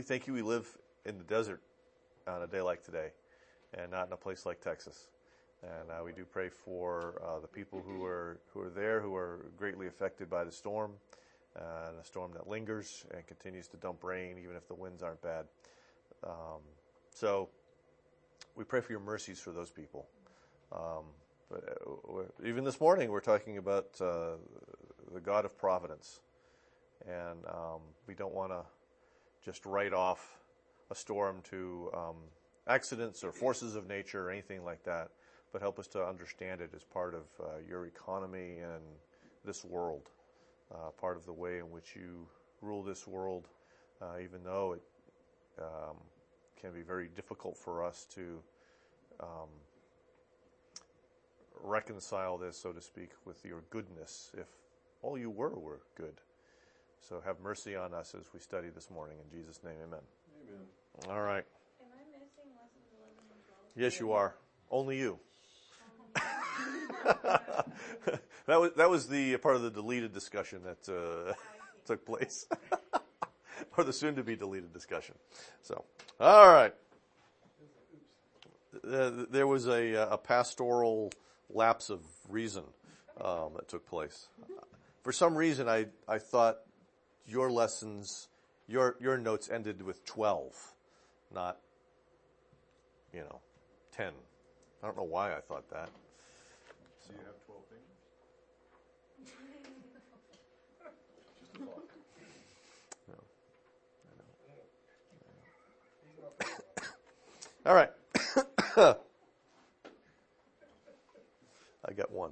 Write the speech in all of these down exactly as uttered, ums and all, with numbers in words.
we thank you we live in the desert on a day like today and not in a place like Texas. And uh, we do pray for uh, the people who are who are there, who are greatly affected by the storm, uh, and a storm that lingers and continues to dump rain even if the winds aren't bad. Um, so we pray for your mercies for those people. Um, but uh, even this morning we're talking about uh, the God of providence. And um, we don't want to just write off a storm to um, accidents or forces of nature or anything like that, but help us to understand it as part of uh, your economy and this world, uh, part of the way in which you rule this world, uh, even though it um, can be very difficult for us to um, reconcile this, so to speak, with your goodness, if all you were were good. So have mercy on us as we study this morning. In Jesus' name, amen. Amen. All right. Am I missing lessons eleven and twelve? Yes, you are. Only you. that was that was the part of the deleted discussion that uh, took place, or the soon-to-be deleted discussion. So, all right. Uh, there was a, a pastoral lapse of reason um, that took place. For some reason, I I thought your lessons, your your notes ended with twelve, not, you know, ten. I don't know why I thought that. Do you have twelve fingers? No. I know. All right. I got one.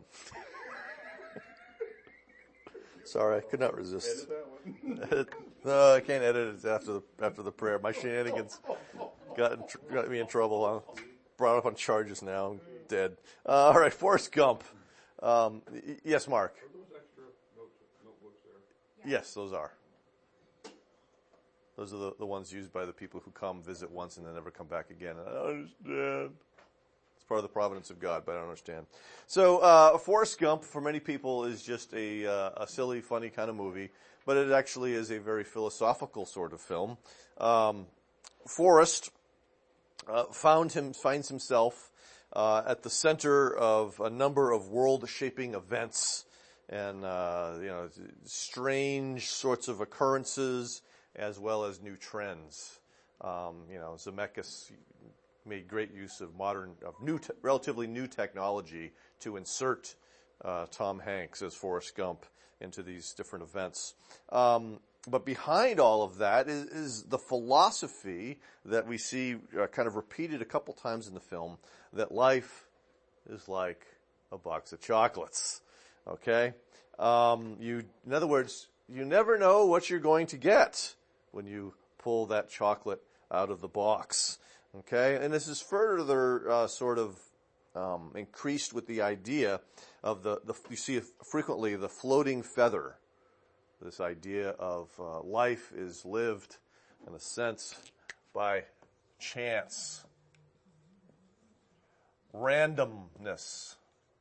Sorry, I could not resist. Edit that one. No, I can't edit it after the after the prayer. My shenanigans got in, got me in trouble. I'm brought up on charges now. I'm dead. Uh, all right, Forrest Gump. Um, y- yes, Mark. Are those extra notes, notebooks there? Yes, those are. Those are the, the ones used by the people who come visit once and then never come back again. I don't understand. It's part of the providence of God, but I don't understand. So, uh, Forrest Gump, for many people, is just a, uh, a silly, funny kind of movie, but it actually is a very philosophical sort of film. Um, Forrest uh, found him, finds himself uh, at the center of a number of world-shaping events and, uh, you know, strange sorts of occurrences as well as new trends. Um, you know, Zemeckis made great use of modern, of new, te- relatively new technology to insert uh, Tom Hanks as Forrest Gump into these different events. Um, but behind all of that is, is the philosophy that we see uh, kind of repeated a couple times in the film, that life is like a box of chocolates. Okay? Um, you, in other words, you never know what you're going to get when you pull that chocolate out of the box. Okay? And this is further uh, sort of um, increased with the idea of the, the, you see frequently the floating feather. This idea of uh, life is lived, in a sense, by chance, randomness.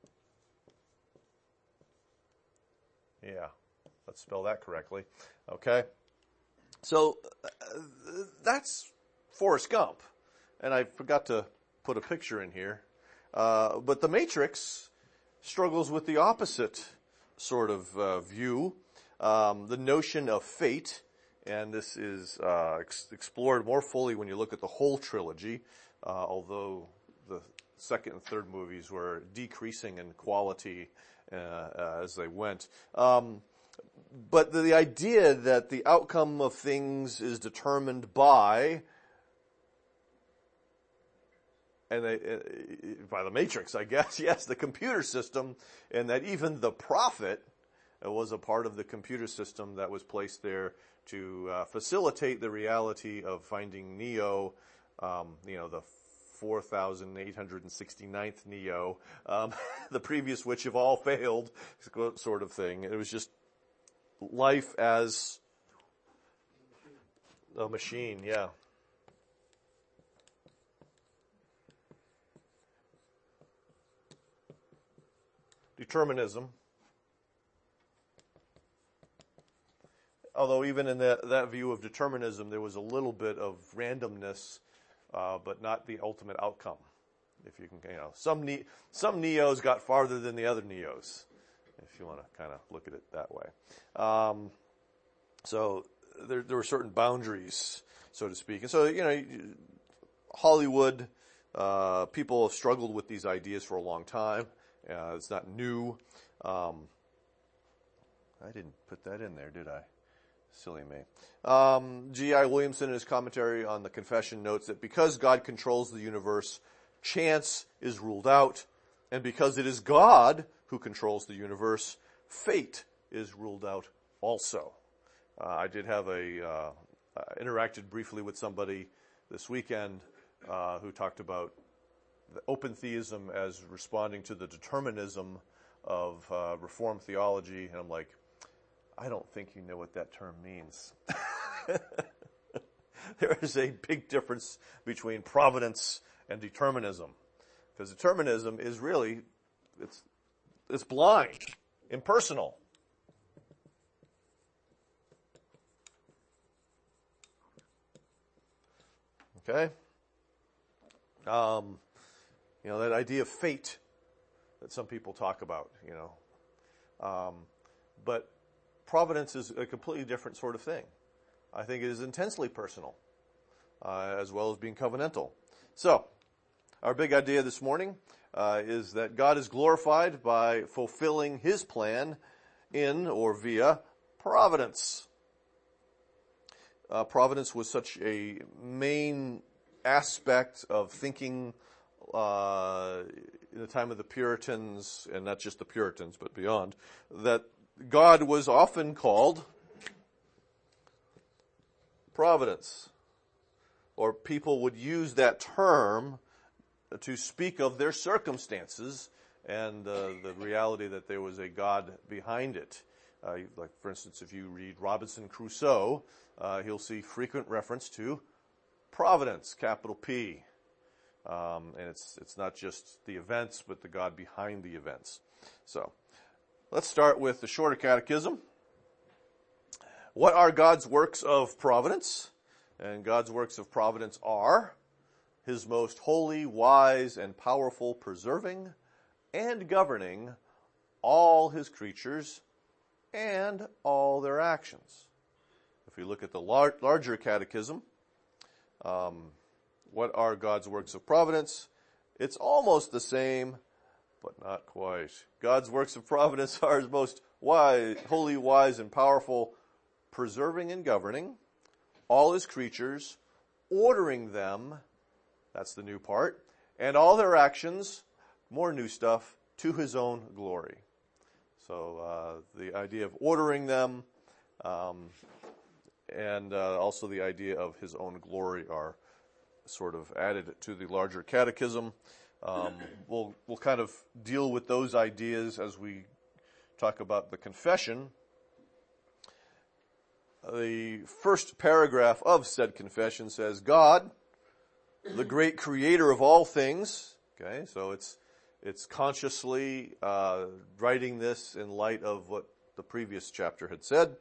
Yeah, let's spell that correctly. Okay? So uh, that's Forrest Gump. And I forgot to put a picture in here. Uh, but The Matrix struggles with the opposite sort of uh, view. Um, the notion of fate, and this is uh, ex- explored more fully when you look at the whole trilogy, uh, although the second and third movies were decreasing in quality uh, uh, as they went. Um, but the, the idea that the outcome of things is determined by, and they, uh, by the Matrix, I guess, yes, the computer system, and that even the prophet was a part of the computer system that was placed there to uh, facilitate the reality of finding Neo, um, you know, the four thousand eight hundred sixty-ninth Neo, um, the previous which have all failed, sort of thing. It was just life as a machine, yeah. Determinism. although even in that, that view of determinism, there was a little bit of randomness, uh, but not the ultimate outcome. If you can, you know, some ne- some neos got farther than the other neos, if you want to kind of look at it that way. Um, so there, there were certain boundaries, so to speak. And so, you know, Hollywood, uh, people have struggled with these ideas for a long time. Uh, it's not new. Um, I didn't put that in there, did I? Silly me. Um, G I Williamson, in his commentary on the Confession, notes that because God controls the universe, chance is ruled out, and because it is God who controls the universe, fate is ruled out also. Uh, I did have a uh, uh, interacted briefly with somebody this weekend uh, who talked about the open theism as responding to the determinism of uh, Reformed theology, and I'm like, I don't think you know what that term means. There is a big difference between providence and determinism, because determinism is really, it's it's blind, impersonal. Okay? Um, you know, that idea of fate that some people talk about, you know. Um, but providence is a completely different sort of thing. I think it is intensely personal, uh, as well as being covenantal. So, our big idea this morning uh, is that God is glorified by fulfilling His plan in or via providence. Uh, providence was such a main aspect of thinking uh, in the time of the Puritans, and not just the Puritans, but beyond, that God was often called providence, or people would use that term to speak of their circumstances and uh, the reality that there was a God behind it. Uh, like, for instance, if you read Robinson Crusoe, uh, he'll see frequent reference to providence, capital P. Um, and it's it's not just the events, but the God behind the events. So, let's start with the Shorter Catechism. What are God's works of providence? And God's works of providence are His most holy, wise, and powerful preserving and governing all His creatures and all their actions. If we look at the lar- larger catechism, um, what are God's works of providence? It's almost the same, but not quite. God's works of providence are His most wise, holy, wise, and powerful, preserving and governing all His creatures, ordering them, that's the new part, and all their actions, more new stuff, to His own glory. So uh, the idea of ordering them um, and uh, also the idea of His own glory are sort of added to the larger catechism. Um, we'll we'll kind of deal with those ideas as we talk about the confession. The first paragraph of said confession says, God, the great creator of all things. Okay, so it's it's consciously uh, writing this in light of what the previous chapter had said.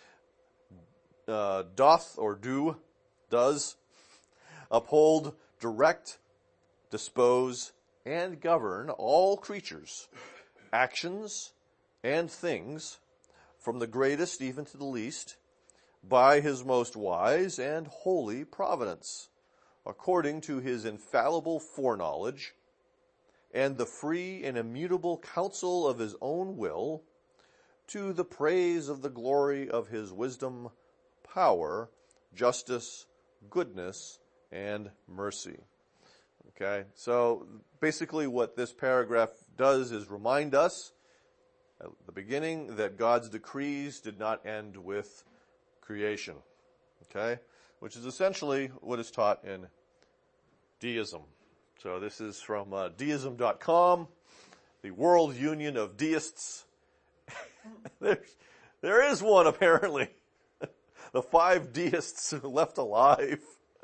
Uh, doth or do, does, uphold, direct, dispose, and govern all creatures, actions, and things, from the greatest even to the least, by His most wise and holy providence, according to His infallible foreknowledge, and the free and immutable counsel of His own will, to the praise of the glory of His wisdom, power, justice, goodness, and mercy. Okay, so basically what this paragraph does is remind us at the beginning that God's decrees did not end with creation. Okay, which is essentially what is taught in deism. So this is from uh, deism dot com, the World Union of Deists. There's, there is one, apparently. The five deists left alive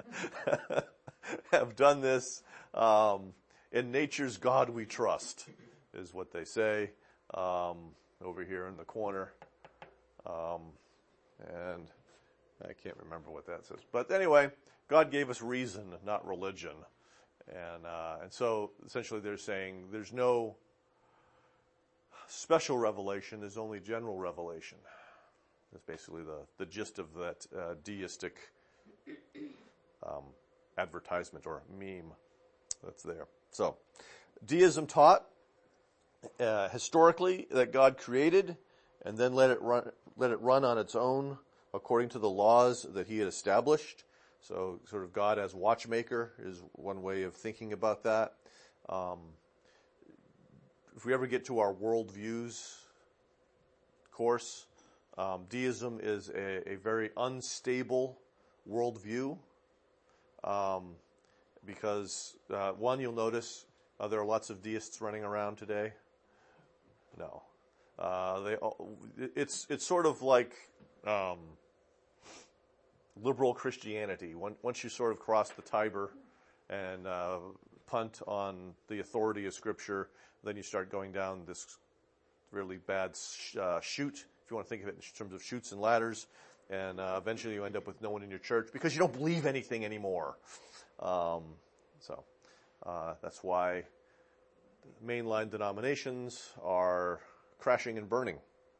have done this. Um, in nature's God we trust, is what they say um, over here in the corner. Um, And I can't remember what that says. But anyway, God gave us reason, not religion. And, uh, and so essentially they're saying there's no special revelation, there's only general revelation. That's basically the, the gist of that uh, deistic um, advertisement or meme that's there. So, deism taught uh, historically that God created and then let it run, let it run on its own according to the laws that he had established. So sort of God as watchmaker is one way of thinking about that. Um, if we ever get to our worldviews course, um, deism is a, a very unstable worldview um, because, uh, one, you'll notice uh, there are lots of deists running around today. No. Uh, they, it's, it's sort of like um, liberal Christianity. Once you sort of cross the Tiber and uh, punt on the authority of Scripture, then you start going down this really bad sh- uh, chute, if you want to think of it in terms of chutes and ladders, and uh, eventually you end up with no one in your church because you don't believe anything anymore. Um, so uh, that's why mainline denominations are crashing and burning,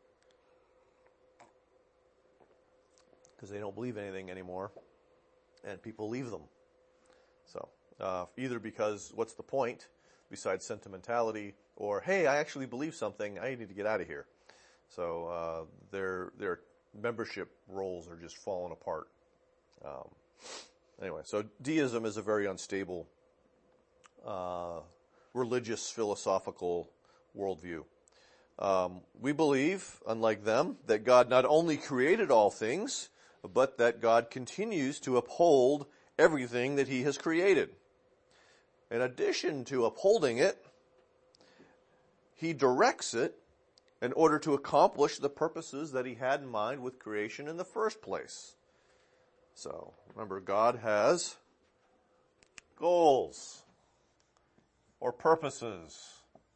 because they don't believe anything anymore, and people leave them. So, uh, either because what's the point besides sentimentality, or hey, I actually believe something, I need to get out of here. So uh, their their membership roles are just falling apart. Um, anyway, so deism is a very unstable uh, religious philosophical worldview. Um, we believe, unlike them, that God not only created all things, but that God continues to uphold everything that he has created. In addition to upholding it, he directs it in order to accomplish the purposes that he had in mind with creation in the first place. So, remember, God has goals or purposes.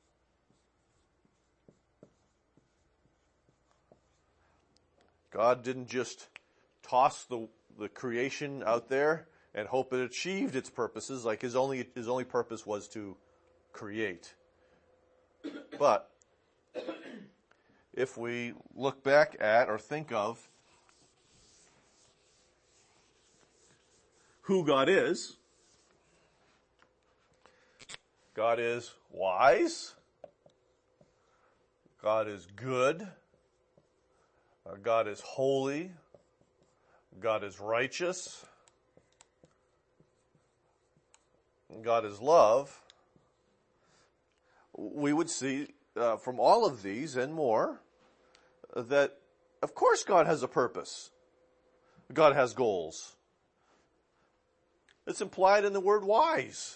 God didn't just toss the, the creation out there and hope it achieved its purposes, like his only, his only purpose was to create. But if we look back at or think of who God is, God is wise, God is good, uh, God is holy, God is righteous, God is love. We would see uh, from all of these and more uh, that, of course, God has a purpose. God has goals. It's implied in the word wise.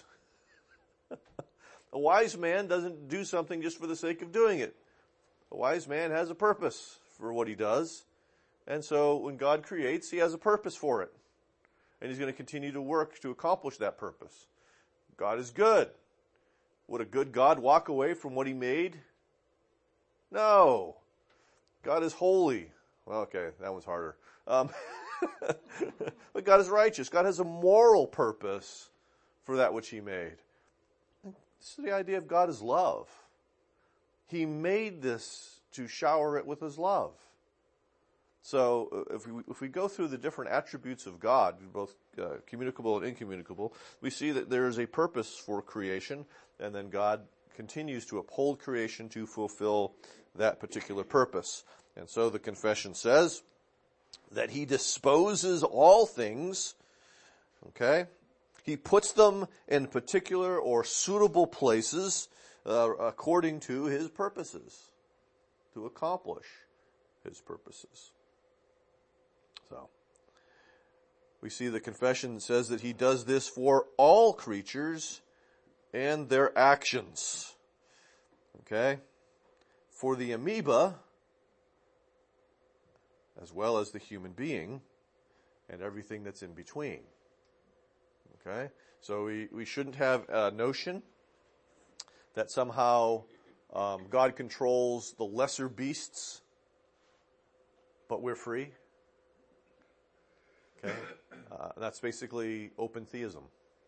A wise man doesn't do something just for the sake of doing it. A wise man has a purpose for what he does. And so when God creates, he has a purpose for it. And he's going to continue to work to accomplish that purpose. God is good. Would a good God walk away from what he made? No. God is holy. Well, okay, that was harder. Um, but God is righteous. God has a moral purpose for that which he made. This is the idea of God is love. He made this to shower it with his love. So if we, if we go through the different attributes of God, both uh, communicable and incommunicable, we see that there is a purpose for creation, and then God continues to uphold creation to fulfill that particular purpose. And so the confession says that he disposes all things, okay? He puts them in particular or suitable places uh, according to his purposes, to accomplish his purposes. So, we see the confession says that he does this for all creatures and their actions. Okay? For the amoeba, as well as the human being, and everything that's in between. Okay? So we, we shouldn't have a notion that somehow um, God controls the lesser beasts, but we're free. Okay? Uh, and that's basically open theism.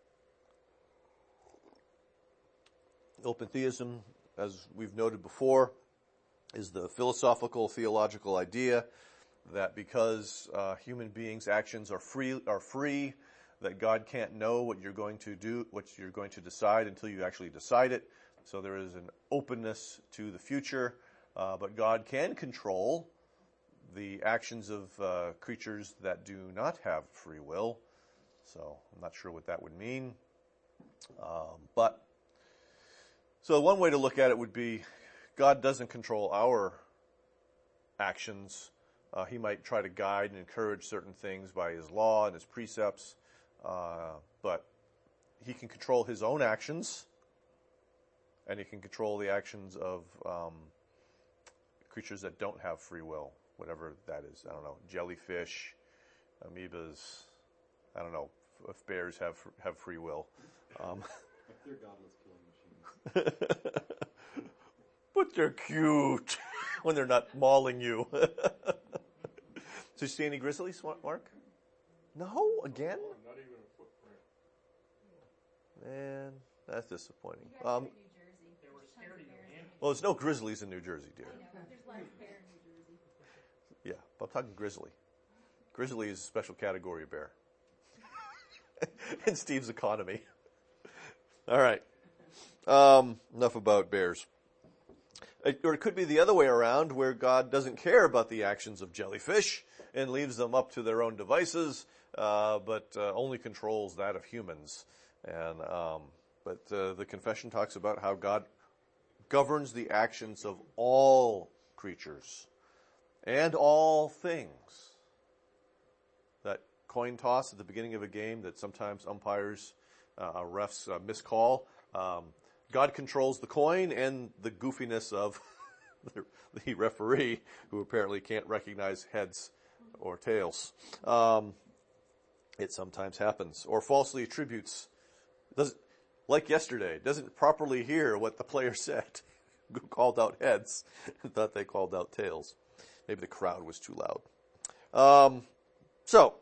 Open theism, as we've noted before, is the philosophical, theological idea that because uh, human beings' actions are free, are free, that God can't know what you're going to do, what you're going to decide until you actually decide it. So there is an openness to the future, uh, but God can control the actions of uh, creatures that do not have free will. So I'm not sure what that would mean. Um, but so one way to look at it would be God doesn't control our actions. Uh, he might try to guide and encourage certain things by his law and his precepts, uh, but he can control his own actions, and he can control the actions of um, creatures that don't have free will, whatever that is. I don't know, jellyfish, amoebas. I don't know if bears have have free will. Um, They're godless killing machines. but they're cute when they're not mauling you. So you see any grizzlies, Mark? No, again? Oh, not even a footprint. Man, that's disappointing. You guys Um, are in New Jersey. They were There's scared tons of your bears hand. in well, there's no grizzlies in New Jersey, dear. New Jersey. I know. There's lots of bear in New Jersey. Yeah, but I'm talking grizzly. Grizzly is a special category of bear. In Steve's economy. All right. Um, enough about bears. It, or it could be the other way around, where God doesn't care about the actions of jellyfish and leaves them up to their own devices, uh, but uh, only controls that of humans. And um, but uh, the confession talks about how God governs the actions of all creatures and all things. That coin toss at the beginning of a game that sometimes umpires, uh, refs uh, miscall. Um, God controls the coin and the goofiness of the, the referee, who apparently can't recognize heads or tails. Um, it sometimes happens. Or falsely attributes, doesn't, like yesterday, doesn't properly hear what the player said. Who called out heads and thought they called out tails. Maybe the crowd was too loud. Um, so,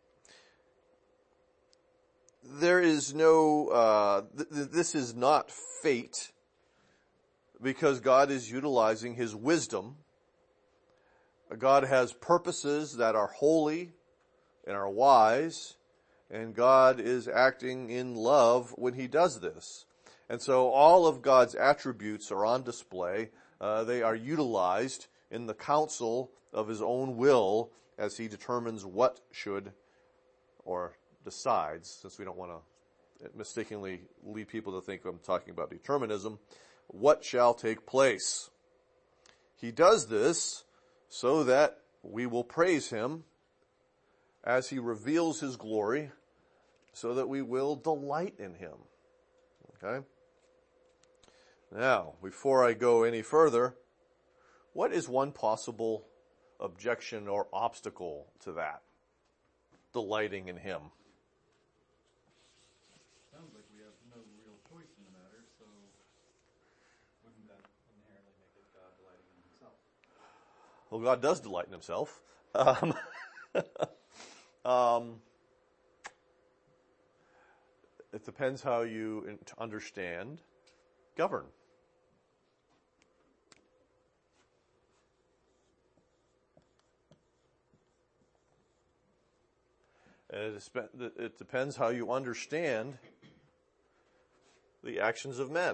there is no, uh, th- th- this is not fate, because God is utilizing his wisdom. God has purposes that are holy and are wise, and God is acting in love when he does this. And so all of God's attributes are on display. Uh, they are utilized in the counsel of his own will as he determines what should, or decides, since we don't want to mistakenly lead people to think I'm talking about determinism, what shall take place. He does this so that we will praise him as he reveals his glory, so that we will delight in him. Okay? Now, before I go any further, what is one possible objection or obstacle to that? Delighting in him. Sounds like we have no real choice in the matter, so wouldn't that inherently make it God delighting in himself? Well, God does delight in himself. Um, um, it depends how you understand govern. It, is, it depends how you understand the actions of men.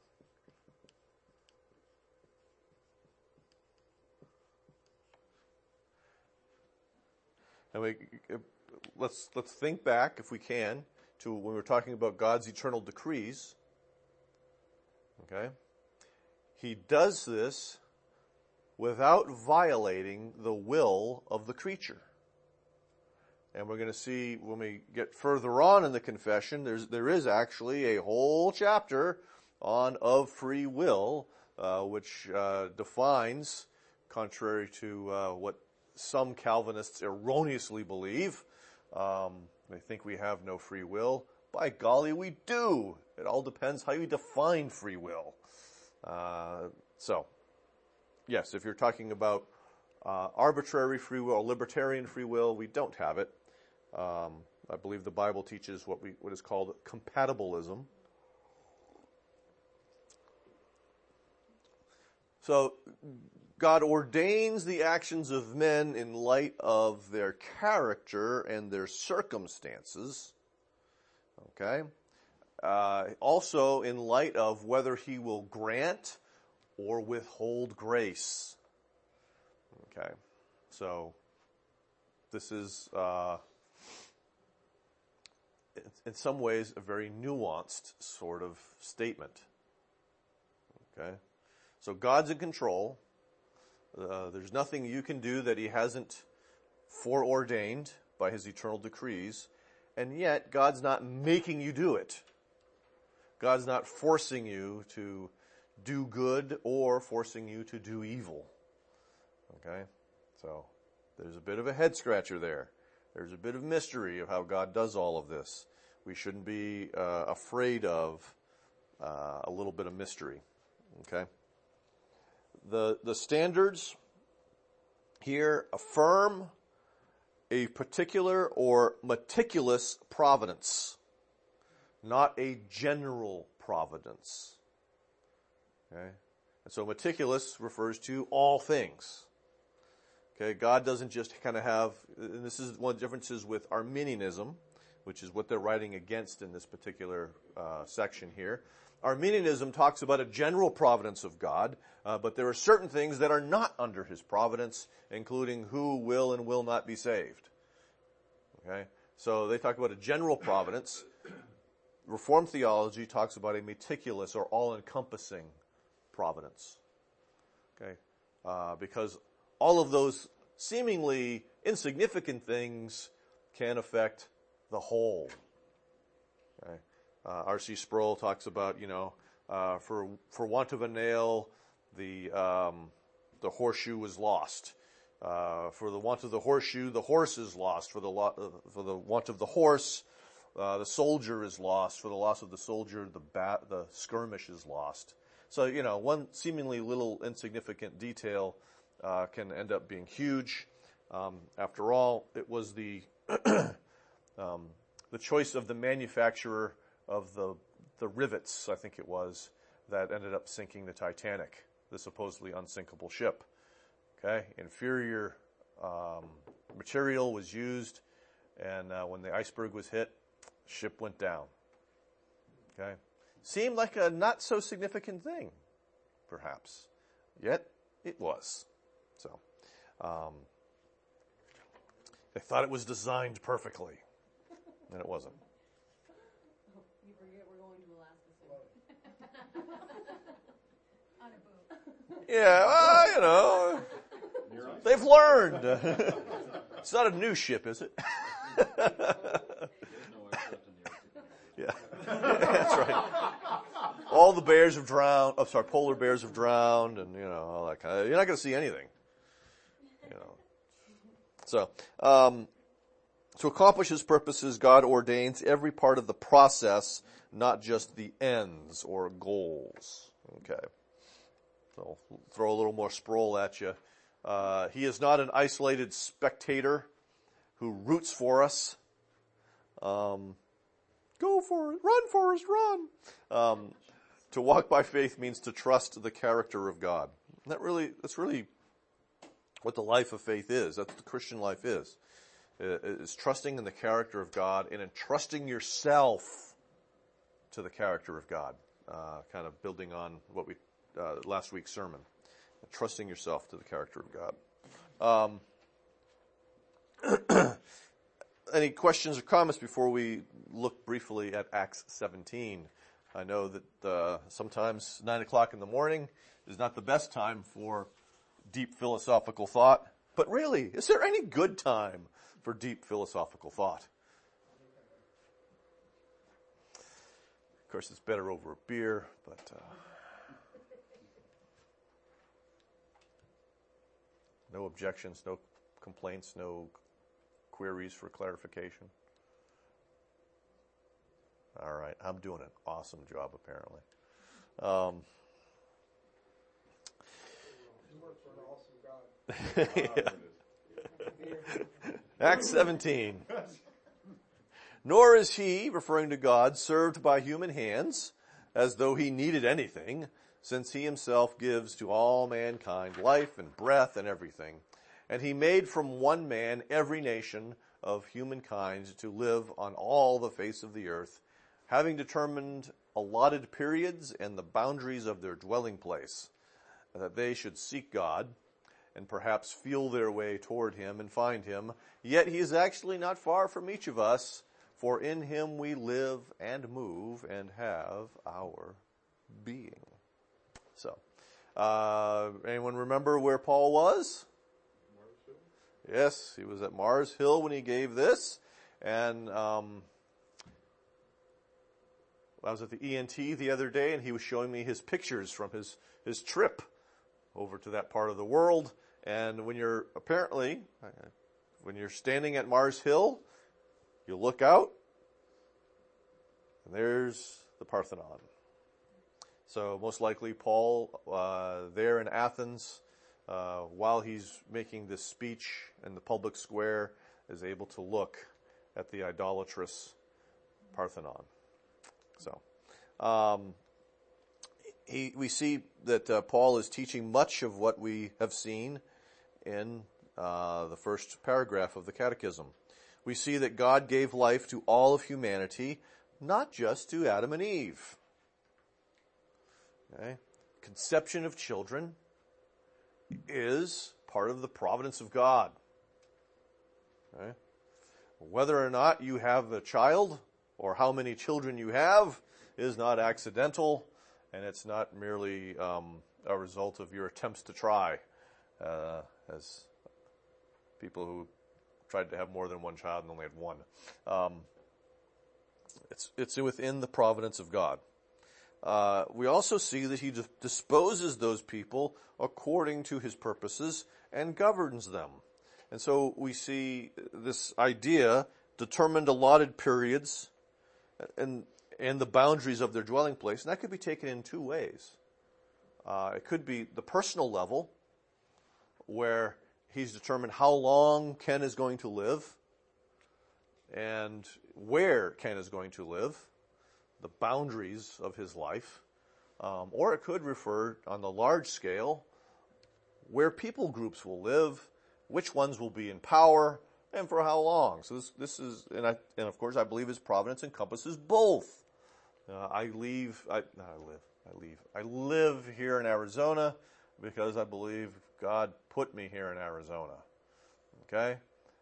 And we, let's let's think back, if we can, to when we were talking about God's eternal decrees. Okay? He does this without violating the will of the creature. And we're going to see when we get further on in the confession, there's, there is actually a whole chapter on of free will, uh, which uh, defines, contrary to uh, what some Calvinists erroneously believe, um, they think we have no free will. By golly, we do. It all depends how you define free will. Uh, so, yes, if you're talking about uh, arbitrary free will or libertarian free will, we don't have it. Um, I believe the Bible teaches what we what is called compatibilism. So God ordains the actions of men in light of their character and their circumstances. Okay? Uh, also in light of whether he will grant or withhold grace. Okay? So this is, uh, in some ways, a very nuanced sort of statement. Okay? So God's in control. Uh, there's nothing you can do that he hasn't foreordained by his eternal decrees. And yet, God's not making you do it. God's not forcing you to do good or forcing you to do evil. Okay? So, there's a bit of a head scratcher there. There's a bit of mystery of how God does all of this. We shouldn't be uh, afraid of uh, a little bit of mystery. Okay? The, the standards here affirm a particular or meticulous providence, not a general providence. Okay? And so meticulous refers to all things. Okay? God doesn't just kind of have, and this is one of the differences with Arminianism, which is what they're writing against in this particular uh, section here. Arminianism talks about a general providence of God, uh, but there are certain things that are not under his providence, including who will and will not be saved. Okay? So they talk about a general providence. Reformed theology talks about a meticulous or all-encompassing providence. Okay? Uh, because all of those seemingly insignificant things can affect the whole. Okay? Uh, R C Sproul talks about, you know, uh, for for want of a nail, the um, the horseshoe was lost. Uh, for the want of the horseshoe, the horse is lost. For the lo- uh, for the want of the horse, uh, the soldier is lost. For the loss of the soldier, the bat, the skirmish is lost. So, you know, one seemingly little insignificant detail uh, can end up being huge. Um, after all, it was the um, the choice of the manufacturer of the the rivets, I think it was, that ended up sinking the Titanic, the supposedly unsinkable ship. Okay, inferior um, material was used, and uh, when the iceberg was hit, ship went down. Okay, seemed like a not so significant thing, perhaps, yet it was. So, um, they thought it was designed perfectly, and it wasn't. You forget we're going to Alaska soon. On a boat. Yeah, well, you know, they've learned. It's not a new ship, is it? Yeah, that's right. All the bears have drowned. Oh, sorry, polar bears have drowned, and you know all that kind of. You're not going to see anything. You know. So, um, to accomplish his purposes, God ordains every part of the process, not just the ends or goals. Okay. So, I'll throw a little more Sproul at you. Uh, he is not an isolated spectator who roots for us. Um, go for it. Run, Forrest, run. Um, to walk by faith means to trust the character of God. And that really, that's really what the life of faith is. That's what the Christian life is. It is trusting in the character of God and entrusting yourself to the character of God. Uh, kind of building on what we, uh, last week's sermon. Trusting yourself to the character of God. Um, any questions or comments before we look briefly at Acts seventeen? I know that uh, sometimes nine o'clock in the morning is not the best time for deep philosophical thought. But really, is there any good time for deep philosophical thought? Of course, it's better over a beer, but... Uh, no objections, no complaints, no queries for clarification. All right, I'm doing an awesome job, apparently. Um, You work for an awesome God. Acts seventeen. Nor is he, referring to God, served by human hands, as though he needed anything, since he himself gives to all mankind life and breath and everything. And he made from one man every nation of humankind to live on all the face of the earth, having determined allotted periods and the boundaries of their dwelling place, that they should seek God and perhaps feel their way toward him and find him. Yet he is actually not far from each of us, for in him we live and move and have our being. So, uh, anyone remember where Paul was? Mars Hill? Yes, he was at Mars Hill when he gave this. And um, I was at the E N T the other day, and he was showing me his pictures from his, his trip over to that part of the world. And when you're apparently, when you're standing at Mars Hill, you look out, and there's the Parthenon. So most likely Paul, uh, there in Athens, uh, while he's making this speech in the public square, is able to look at the idolatrous Parthenon. So, um, he, we see that uh, Paul is teaching much of what we have seen in uh, the first paragraph of the Catechism. We see that God gave life to all of humanity, not just to Adam and Eve. Okay? Conception of children is part of the providence of God. Okay? Whether or not you have a child or how many children you have is not accidental, and it's not merely um, a result of your attempts to try, uh, as people who tried to have more than one child and only had one. Um, it's it's within the providence of God. Uh, we also see that he disposes those people according to his purposes and governs them. And so we see this idea, determined allotted periods and and the boundaries of their dwelling place. And that could be taken in two ways. Uh, it could be the personal level, where he's determined how long Ken is going to live and where Ken is going to live, the boundaries of his life. Um, or it could refer on the large scale where people groups will live, which ones will be in power, and for how long. So this, this is, and I, and of course I believe his providence encompasses both. Uh, I leave, I, not I live, I leave, I live here in Arizona because I believe God put me here in Arizona. Okay?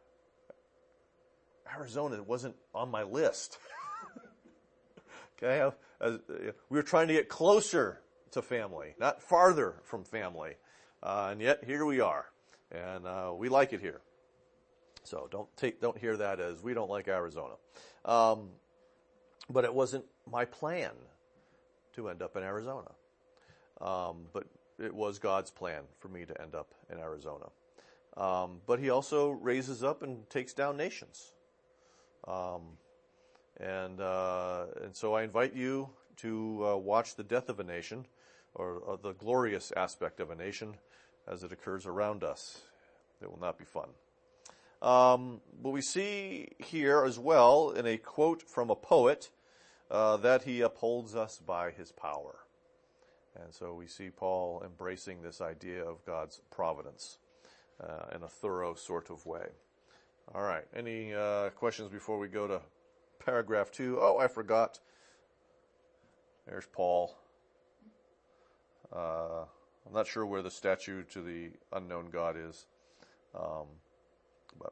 Arizona wasn't on my list. Okay? As, uh, we were trying to get closer to family, not farther from family. Uh, and yet here we are. And uh, we like it here. So don't take, don't hear that as we don't like Arizona. Um, but it wasn't my plan to end up in Arizona. Um, but it was God's plan for me to end up in Arizona. Um, but he also raises up and takes down nations. Um, and, uh, and so I invite you to uh, watch the death of a nation, or, or the glorious aspect of a nation as it occurs around us. It will not be fun. Um, but we see here as well in a quote from a poet uh, that he upholds us by his power. And so we see Paul embracing this idea of God's providence uh, in a thorough sort of way. All right. Any uh, questions before we go to paragraph two? Oh, I forgot. There's Paul. Uh, I'm not sure where the statue to the unknown God is. Um, but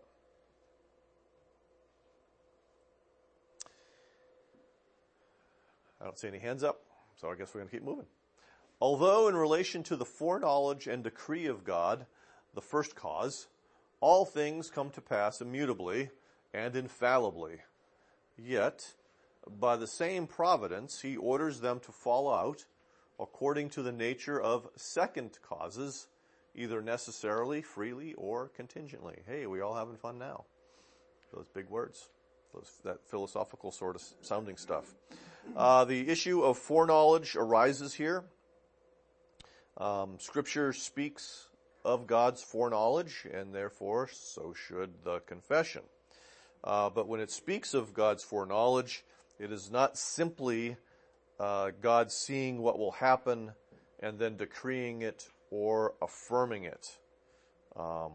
I don't see any hands up, so I guess we're going to keep moving. Although in relation to the foreknowledge and decree of God, the first cause, all things come to pass immutably and infallibly, yet by the same providence he orders them to fall out according to the nature of second causes, either necessarily, freely, or contingently. Hey, we all having fun now. Those big words, those that philosophical sort of sounding stuff. Uh, the issue of foreknowledge arises here. Um, Scripture speaks of God's foreknowledge, and therefore so should the confession. Uh, but when it speaks of God's foreknowledge, it is not simply uh, God seeing what will happen and then decreeing it or affirming it. Um,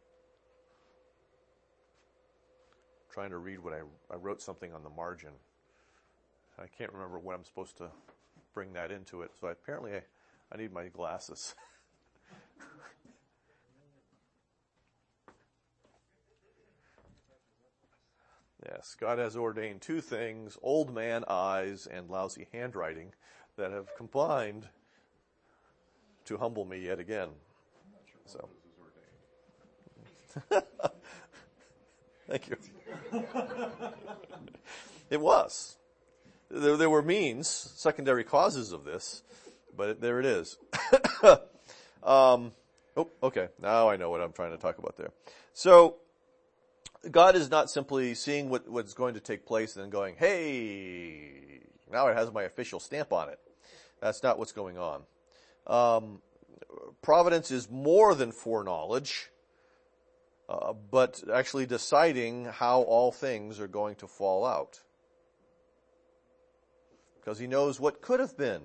trying to read what I, I wrote something on the margin. I can't remember when I'm supposed to bring that into it, so I, apparently I, I need my glasses. Yes, God has ordained two things, old man eyes and lousy handwriting, that have combined to humble me yet again. So, thank you. It was. There, there were means, secondary causes of this, but it, there it is. um, oh, okay. Now I know what I'm trying to talk about there. So, God is not simply seeing what, what's going to take place and then going, hey, now it has my official stamp on it. That's not what's going on. Um, providence is more than foreknowledge, uh, but actually deciding how all things are going to fall out. Because he knows what could have been,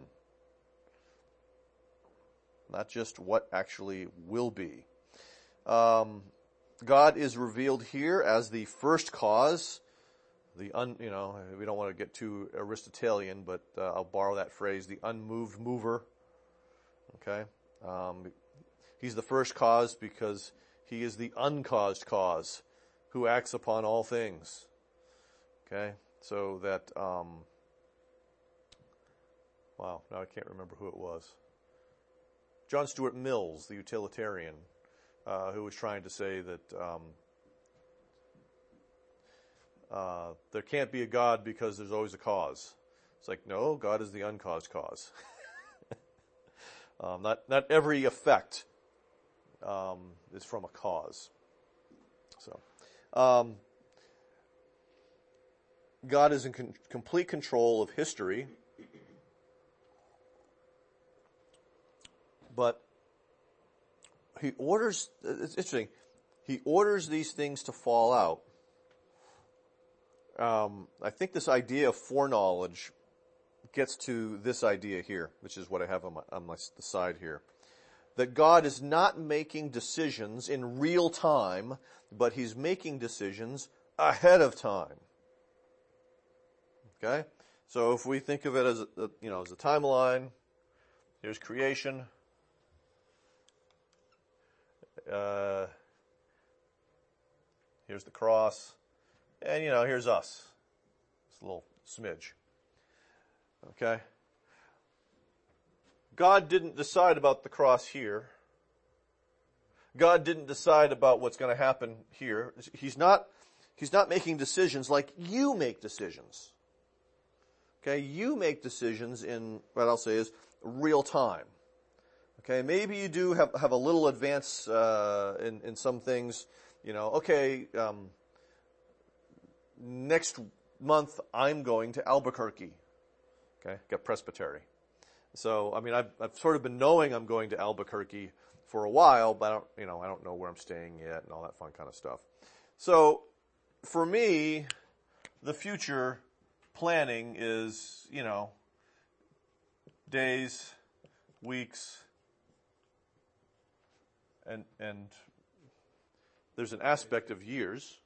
not just what actually will be. Um, God is revealed here as the first cause, the un, you know, we don't want to get too Aristotelian, but uh, I'll borrow that phrase, the unmoved mover. Okay? Um, he's the first cause because he is the uncaused cause who acts upon all things. Okay? So that, um, wow, now I can't remember who it was. John Stuart Mills, the utilitarian, Uh, who was trying to say that um, uh, there can't be a God because there's always a cause. It's like, no, God is the uncaused cause. um, not not every effect um, is from a cause. So, um, God is in con- complete control of history, but He orders, it's interesting, he orders these things to fall out. Um, I think this idea of foreknowledge gets to this idea here, which is what I have on my, on my the side here. That God is not making decisions in real time, but he's making decisions ahead of time. Okay? So if we think of it as a, you know, as a timeline, here's creation. Uh, here's the cross, and you know, here's us. It's a little smidge. Okay? God didn't decide about the cross here. God didn't decide about what's going to happen here. He's not, he's not making decisions like you make decisions. Okay? You make decisions in, what I'll say is, real time. Okay, maybe you do have, have a little advance uh, in, in some things. You know, okay, um, next month I'm going to Albuquerque. Okay, got Presbytery. So, I mean, I've, I've sort of been knowing I'm going to Albuquerque for a while, but I don't, you know, I don't know where I'm staying yet and all that fun kind of stuff. So, for me, the future planning is, you know, days, weeks, And, and there's an aspect of years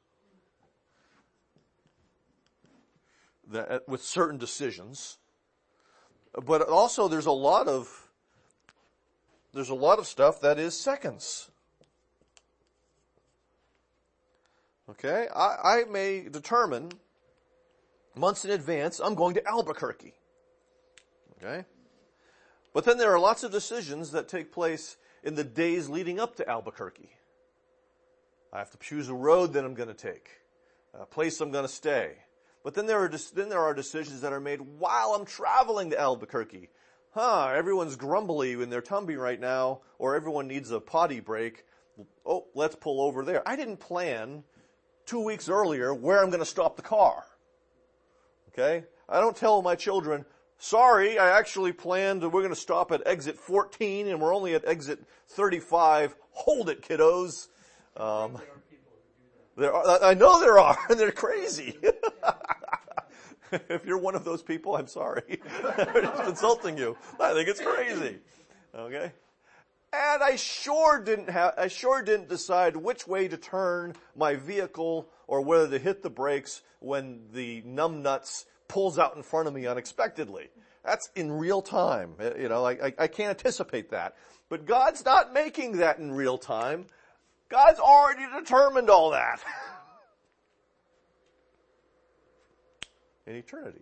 that with certain decisions, but also there's a lot of there's a lot of stuff that is seconds. Okay, I, I may determine months in advance I'm going to Albuquerque. Okay, but then there are lots of decisions that take place in the days leading up to Albuquerque. I have to choose a road that I'm going to take, a place I'm going to stay. But then there are then there are decisions that are made while I'm traveling to Albuquerque. Huh, everyone's grumbly in their tummy right now, or everyone needs a potty break. Oh, let's pull over there. I didn't plan two weeks earlier where I'm going to stop the car. Okay? I don't tell my children, sorry, I actually planned we're going to stop at exit fourteen and we're only at exit thirty-five. Hold it, kiddos. Um, There are, I know there are, and they're crazy. If you're one of those people, I'm sorry. I'm just insulting you. I think it's crazy. Okay? And I sure didn't have, I sure didn't decide which way to turn my vehicle or whether to hit the brakes when the numbnuts pulls out in front of me unexpectedly. That's in real time. You know, I, I, I can't anticipate that. But God's not making that in real time. God's already determined all that. In eternity.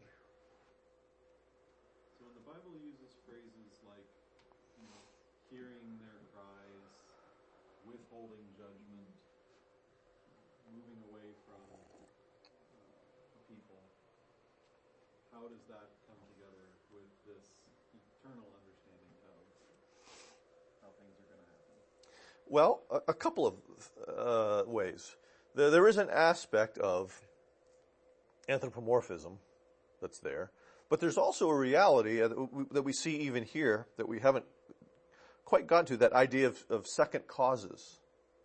So when the Bible uses phrases like, you know, hearing their cries, withholding judgment, moving away from uh, a people, how does that come together with this eternal understanding of how things are going to happen? Well, a, a couple of uh, ways. There, there is an aspect of anthropomorphism that's there, but there's also a reality that we see even here that we haven't quite gotten to, that idea of, of second causes.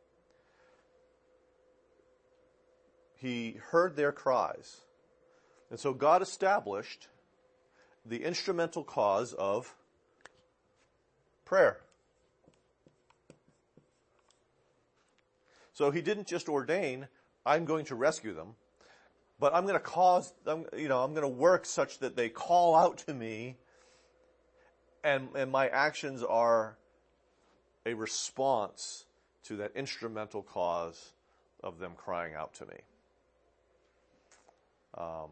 He heard their cries, and so God established the instrumental cause of prayer. So he didn't just ordain, I'm going to rescue them, but I'm going to cause, I'm, you know, I'm going to work such that they call out to me, and, and my actions are a response to that instrumental cause of them crying out to me. Um,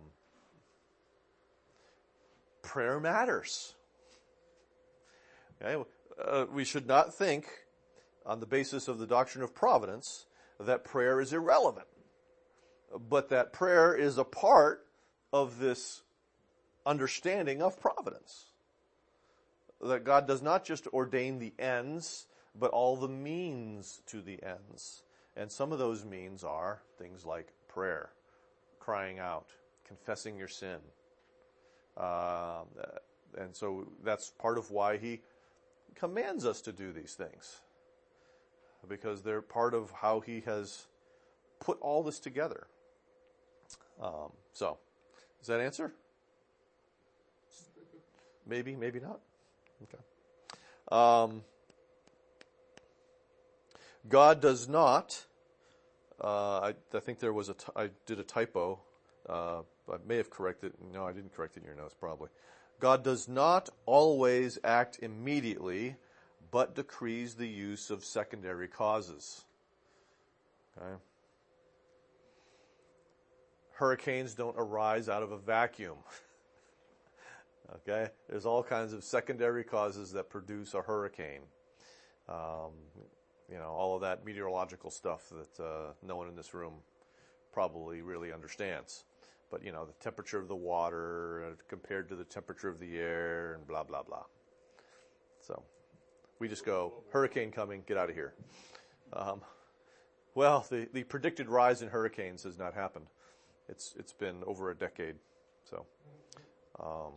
prayer matters. Okay? Uh, we should not think, on the basis of the doctrine of providence, that prayer is irrelevant. But that prayer is a part of this understanding of providence. That God does not just ordain the ends, but all the means to the ends. And some of those means are things like prayer, crying out, confessing your sin. Uh, and so that's part of why he commands us to do these things. Because they're part of how he has put all this together. Um, so, does that answer? Maybe, maybe not. Okay. Um, God does not. Uh, I, I think there was a. T- I did a typo. Uh, I may have corrected. No, I didn't correct it in your notes. Probably. God does not always act immediately, but decrees the use of secondary causes. Okay. Hurricanes don't arise out of a vacuum. Okay? There's all kinds of secondary causes that produce a hurricane. Um, you know, all of that meteorological stuff that uh, no one in this room probably really understands. But, you know, the temperature of the water uh, compared to the temperature of the air and blah, blah, blah. So, we just go, hurricane coming, get out of here. Um, well, the, the predicted rise in hurricanes has not happened. It's it's been over a decade. So, um,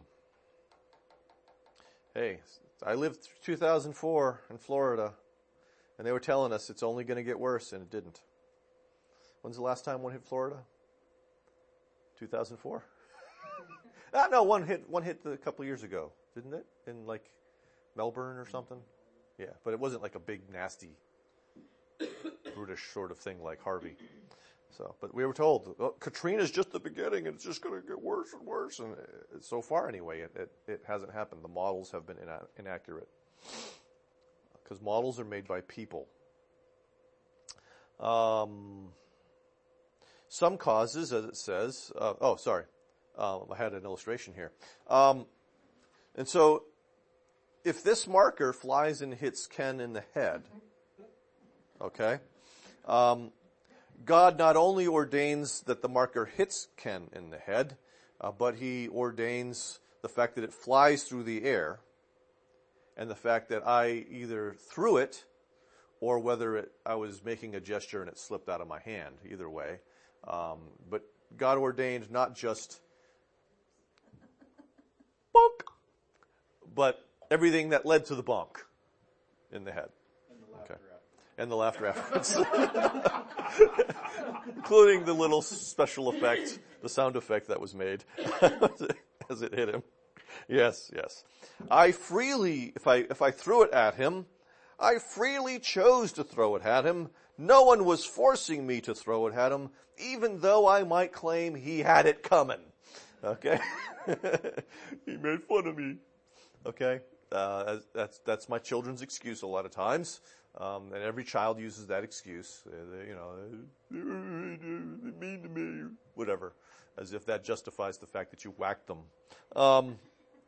hey, I lived two thousand four in Florida, and they were telling us it's only going to get worse, and it didn't. When's the last time one hit Florida? two thousand four? ah, no, one hit one hit a couple of years ago, didn't it? In like Melbourne or something? Yeah, but it wasn't like a big, nasty, brutish sort of thing like Harvey. So, but we were told, oh, Katrina's just the beginning, and it's just going to get worse and worse. And uh, so far, anyway, it, it, it hasn't happened. The models have been ina- inaccurate. Because models are made by people. Um, some causes, as it says, uh, oh, sorry. Um, I had an illustration here. Um, and so, if this marker flies and hits Ken in the head, okay, um, God not only ordains that the marker hits Ken in the head, uh, but he ordains the fact that it flies through the air, and the fact that I either threw it, or whether it, I was making a gesture and it slipped out of my hand, either way. Um, but God ordained not just bonk, but everything that led to the bonk in the head. And the laughter Okay. after. And the laughter afterwards. including the little special effect, the sound effect that was made as it hit him. Yes, yes. I freely, if I, if I threw it at him, I freely chose to throw it at him. No one was forcing me to throw it at him, even though I might claim he had it coming. Okay? He made fun of me. Okay? Uh, that's, that's my children's excuse a lot of times. Um, and every child uses that excuse. Uh, they, you know, they're mean to me, whatever, as if that justifies the fact that you whacked them. Um,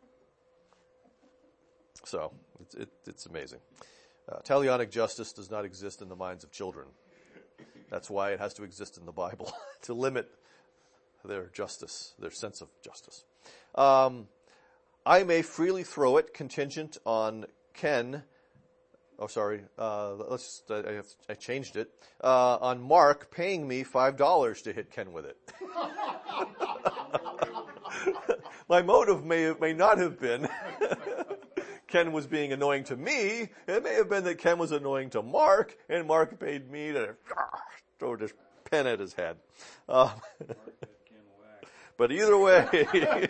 so, it's, it, it's amazing. Uh, talionic justice does not exist in the minds of children. That's why it has to exist in the Bible, to limit their justice, their sense of justice. Um, I may freely throw it contingent on Ken, oh sorry, uh, let's, I, have, I changed it, uh, on Mark paying me five dollars to hit Ken with it. My motive may, may not have been Ken was being annoying to me. It may have been that Ken was annoying to Mark, and Mark paid me to throw this pen at his head. Um, but either way,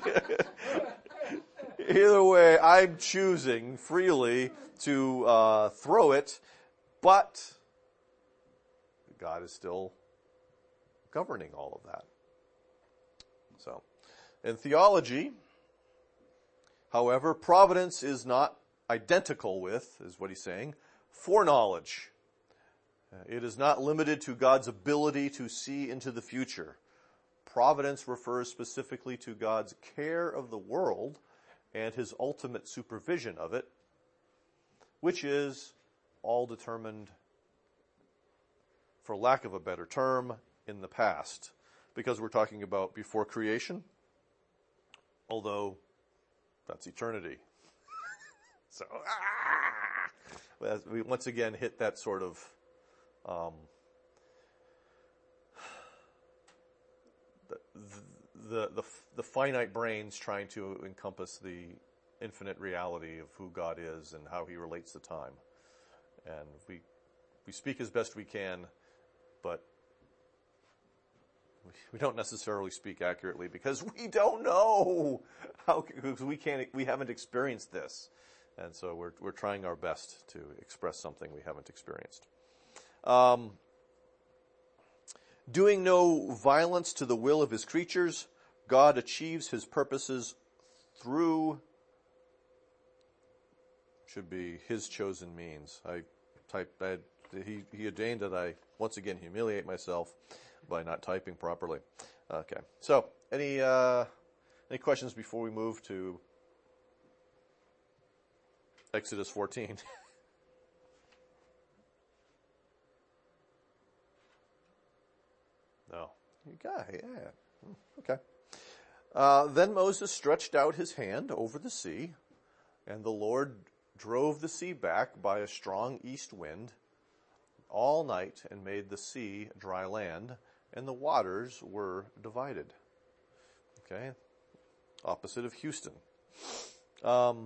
either way, I'm choosing freely to uh, throw it, but God is still governing all of that. So, in theology, however, providence is not identical with, is what he's saying, foreknowledge. Uh, it is not limited to God's ability to see into the future. Providence refers specifically to God's care of the world and his ultimate supervision of it, which is all determined, for lack of a better term, in the past. Because we're talking about before creation, although that's eternity. So, ah! As we once again hit that sort of um, the, the the the finite brains trying to encompass the infinite reality of who God is and how he relates to time. And we we speak as best we can, but we don't necessarily speak accurately because we don't know how, because we can't, we haven't experienced this. And so we're, we're trying our best to express something we haven't experienced. Um, doing no violence to the will of his creatures, God achieves his purposes through, should be his chosen means. I typed, I, he, he ordained that I once again humiliate myself by not typing properly. Okay. So, any uh, any questions before we move to Exodus fourteen? No. You got it, yeah. Okay. Uh, then Moses stretched out his hand over the sea, and the Lord drove the sea back by a strong east wind all night and made the sea dry land, and the waters were divided. Okay? Opposite of Houston. Um,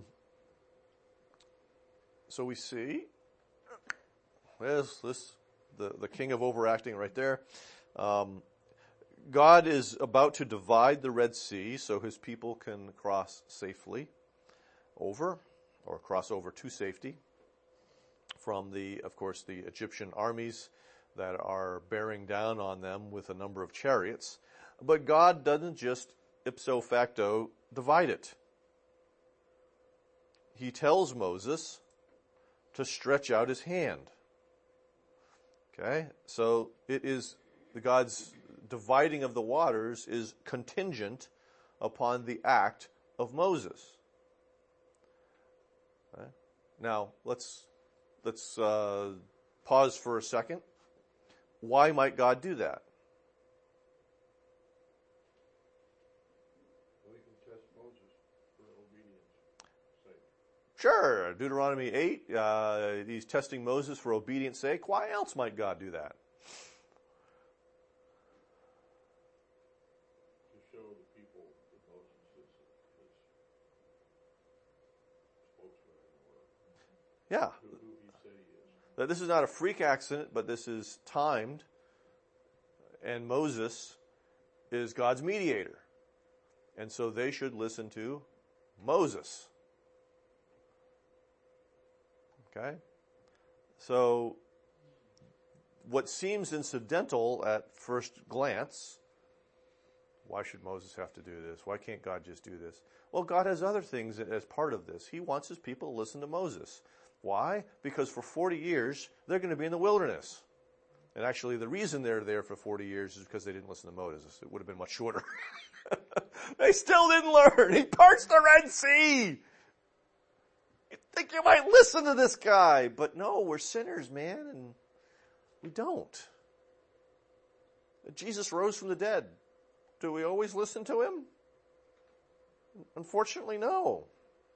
so we see, there's this, the, the king of overacting right there. Um, God is about to divide the Red Sea so his people can cross safely over, or cross over to safety from the, of course, the Egyptian armies that are bearing down on them with a number of chariots. But God doesn't just ipso facto divide it. He tells Moses to stretch out his hand. Okay? So it is, God's dividing of the waters is contingent upon the act of Moses. Okay? Now, let's, let's uh, pause for a second. Why might God do that? Well, he can test Moses for obedience sake. Sure. Deuteronomy eight, uh, he's testing Moses for obedience sake. Why else might God do that? To show the people that Moses is his spokesman in the world. Yeah. Who, who he said he is. That this is not a freak accident, but this is timed And Moses is God's mediator. And so they should listen to Moses. Okay? So, what seems incidental at first glance, why should Moses have to do this? Why can't God just do this? Well, God has other things as part of this. He wants his people to listen to Moses. Why? Because for forty years, they're going to be in the wilderness. And actually, the reason they're there for forty years is because they didn't listen to Moses. It would have been much shorter. They still didn't learn. He parts the Red Sea. You think you might listen to this guy, but no, we're sinners, man, and we don't. Jesus rose from the dead. Do we always listen to him? Unfortunately, no.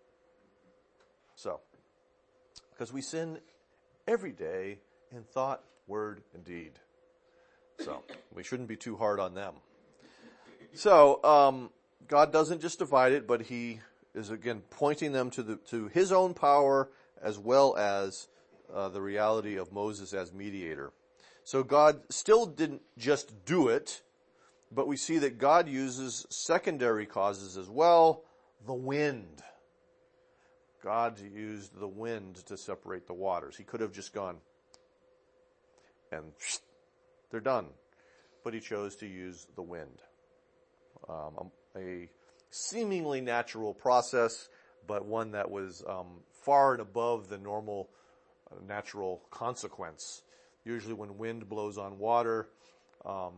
So, because we sin every day in thought, word, and deed. So, we shouldn't be too hard on them. So, um, God doesn't just divide it, but he is again pointing them to the to his own power as well as uh, the reality of Moses as mediator. So God still didn't just do it, but we see that God uses secondary causes as well. The wind. God used the wind to separate the waters. He could have just gone and they're done. But he chose to use the wind. Um, a seemingly natural process, but one that was um, far and above the normal uh, natural consequence. Usually when wind blows on water, um,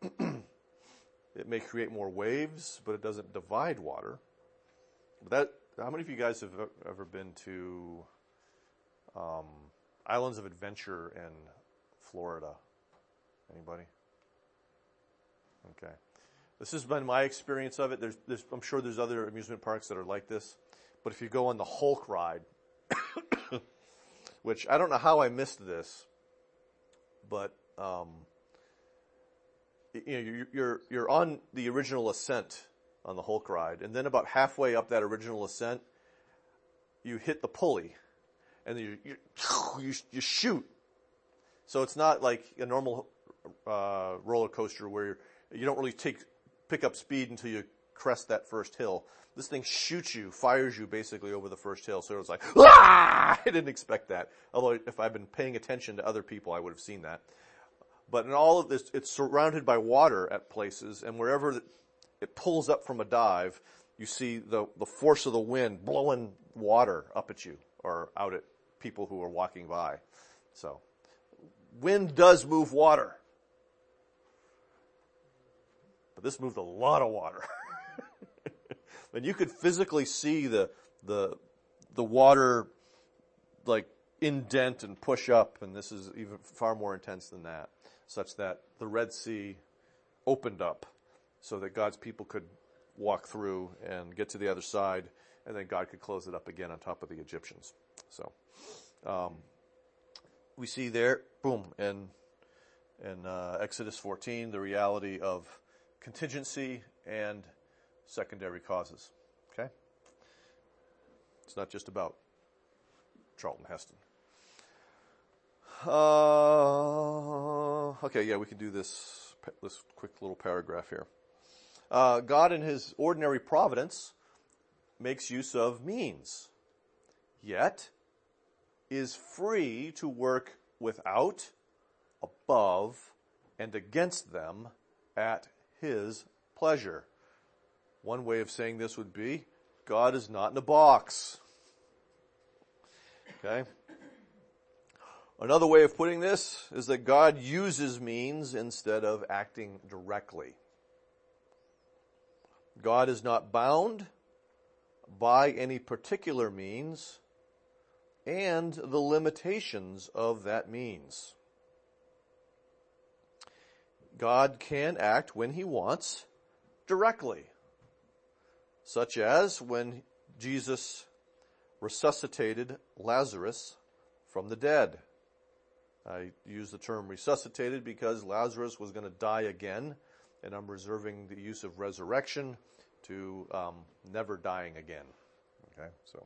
it may create more waves, but it doesn't divide water. But that, how many of you guys have ever been to um, Islands of Adventure in Florida? Anybody? Okay. This has been my experience of it. There's, there's, I'm sure there's other amusement parks that are like this. But if you go on the Hulk ride, which I don't know how I missed this, but um, you know, you're, you're you're on the original ascent on the Hulk ride, and then about halfway up that original ascent, you hit the pulley, and then you you, you, you shoot. So it's not like a normal uh, roller coaster where you're, you don't really take pick up speed until you crest that first hill. This thing shoots you, fires you basically over the first hill. So it was like, ah! I didn't expect that. Although if I'd been paying attention to other people, I would have seen that. But in all of this, it's surrounded by water at places, and wherever it pulls up from a dive, you see the, the force of the wind blowing water up at you or out at people who are walking by. So, wind does move water. But this moved a lot of water. And you could physically see the the the water like indent and push up, and this is even far more intense than that, such that the Red Sea opened up so that God's people could walk through and get to the other side, and then God could close it up again on top of the Egyptians. So um, we see there, boom, in in uh, Exodus fourteen, the reality of contingency and secondary causes. Okay? It's not just about Charlton Heston. Uh, okay, yeah, we can do this, this quick little paragraph here. Uh, God in his ordinary providence makes use of means, yet is free to work without, above, and against them at his pleasure. One way of saying this would be, God is not in a box. Okay? Another way of putting this is that God uses means instead of acting directly. God is not bound by any particular means and the limitations of that means. God can act when he wants directly, such as when Jesus resuscitated Lazarus from the dead. I use the term resuscitated because Lazarus was going to die again, and I'm reserving the use of resurrection to um, never dying again. Okay, so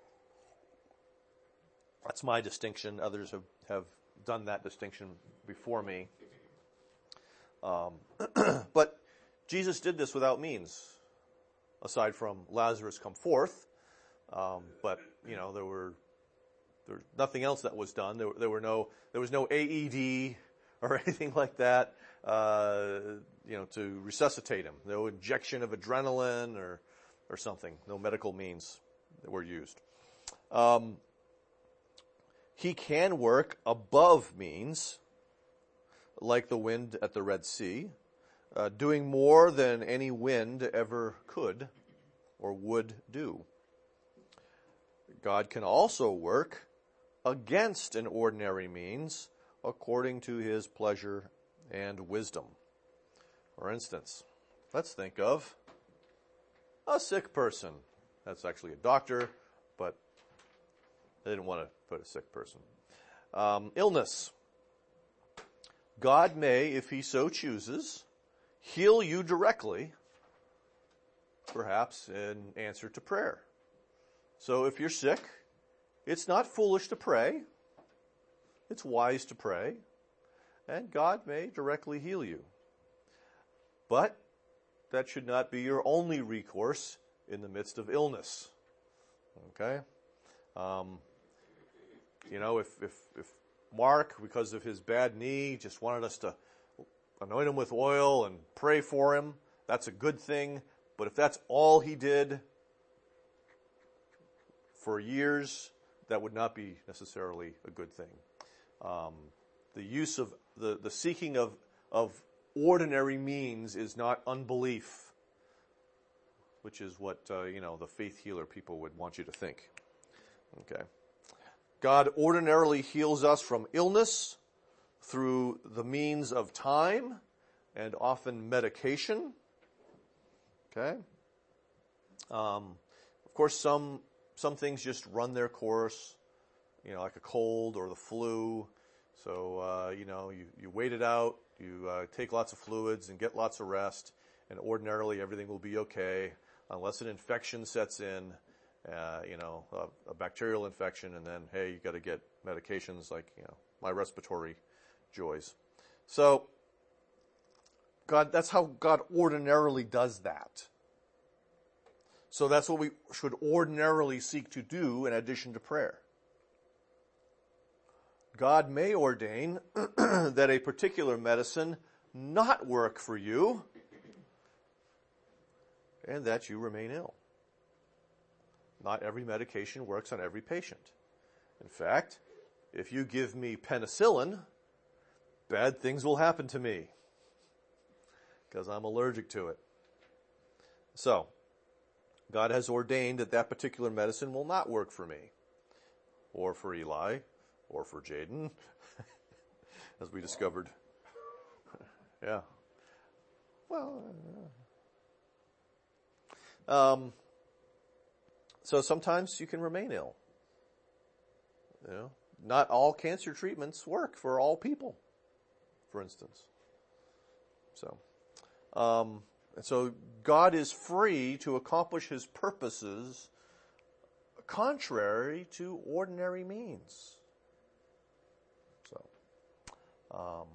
that's my distinction. Others have, have done that distinction before me. Um, but Jesus did this without means, aside from Lazarus come forth. Um, but you know there were there was nothing else that was done. There, there were no there was no A E D or anything like that. Uh, you know to resuscitate him. No injection of adrenaline or or something. No medical means that were used. Um, he can work above means, like the wind at the Red Sea, uh, doing more than any wind ever could or would do. God can also work against an ordinary means according to his pleasure and wisdom. For instance, let's think of a sick person. That's actually a doctor, but they didn't want to put a sick person. Um, illness. God may, if he so chooses, heal you directly, perhaps in answer to prayer. So if you're sick, it's not foolish to pray. It's wise to pray. And God may directly heal you. But that should not be your only recourse in the midst of illness. Okay? Um, you know, if, if, if Mark, because of his bad knee, just wanted us to anoint him with oil and pray for him, that's a good thing. But if that's all he did for years, that would not be necessarily a good thing. Um, the use of the, the seeking of, of ordinary means is not unbelief, which is what, uh, you know, the faith healer people would want you to think. Okay. God ordinarily heals us from illness through the means of time and often medication. Okay. Um, of course, some some things just run their course, you know, like a cold or the flu. So, uh, you know, you, you wait it out, you uh, take lots of fluids and get lots of rest, and ordinarily everything will be okay unless an infection sets in, uh, you know, a, a bacterial infection, and then, hey, you got to get medications like, you know, my respiratory joys. So, God, that's how God ordinarily does that. So that's what we should ordinarily seek to do in addition to prayer. God may ordain that a particular medicine not work for you and that you remain ill. Not every medication works on every patient. In fact, if you give me penicillin, bad things will happen to me because I'm allergic to it. So, God has ordained that that particular medicine will not work for me, or for Eli, or for Jaden, as we discovered. Yeah. Well, uh, um, so sometimes you can remain ill. You know, not all cancer treatments work for all people, for instance. So, um, and so God is free to accomplish his purposes contrary to ordinary means. So, um,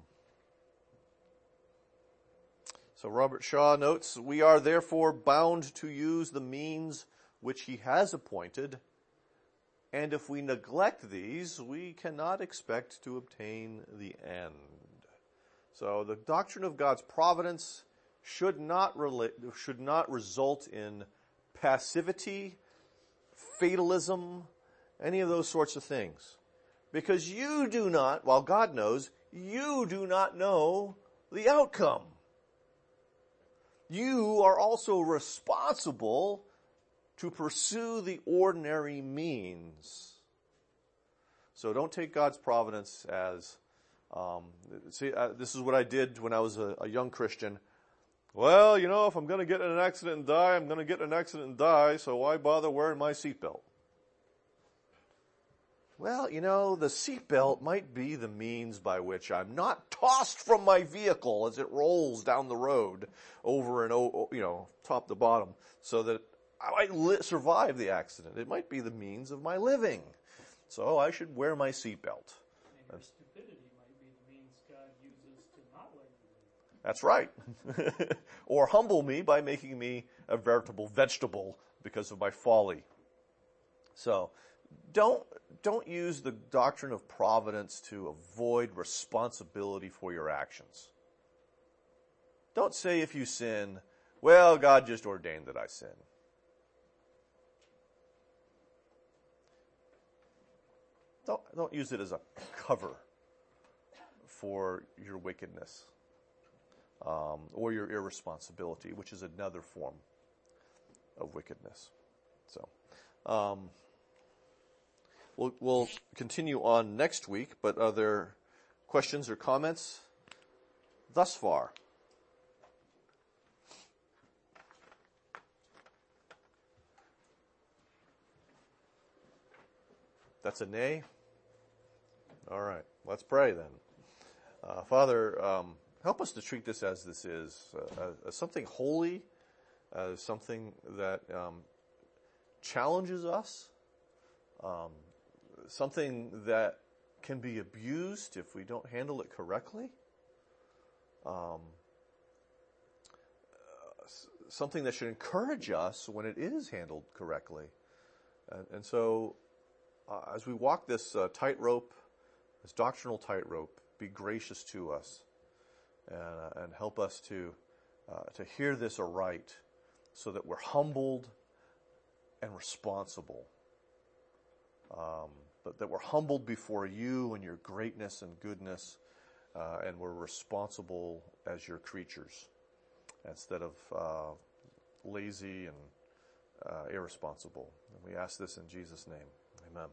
so Robert Shaw notes, we are therefore bound to use the means which he has appointed, and if we neglect these, we cannot expect to obtain the end. So the doctrine of God's providence should not relate, should not result in passivity, fatalism, any of those sorts of things. Because you do not, while God knows, you do not know the outcome. You are also responsible to pursue the ordinary means. So don't take God's providence as, um, see, uh, this is what I did when I was a, a young Christian. Well, you know, if I'm going to get in an accident and die, I'm going to get in an accident and die, so why bother wearing my seatbelt? Well, you know, the seatbelt might be the means by which I'm not tossed from my vehicle as it rolls down the road over and, you know, top to bottom, so that I might li- survive the accident. It might be the means of my living. So I should wear my seatbelt. And your stupidity might be the means God uses to not let you live. That's right. Or humble me by making me a veritable vegetable because of my folly. So, don't, don't use the doctrine of providence to avoid responsibility for your actions. Don't say if you sin, well, God just ordained that I sin. Don't, don't use it as a cover for your wickedness um, or your irresponsibility, which is another form of wickedness. So, um, we'll, we'll continue on next week, but are there questions or comments thus far? That's a nay? All right, let's pray then. Uh, Father, um, help us to treat this as this is, uh, as, as something holy, as something that um, challenges us, um, something that can be abused if we don't handle it correctly, um, uh, something that should encourage us when it is handled correctly. And, and so, uh, as we walk this uh, tightrope, this doctrinal tightrope, be gracious to us and, uh, and help us to uh, to hear this aright, so that we're humbled and responsible. Um, but that we're humbled before you and your greatness and goodness, uh, and we're responsible as your creatures instead of uh, lazy and uh, irresponsible. And we ask this in Jesus' name.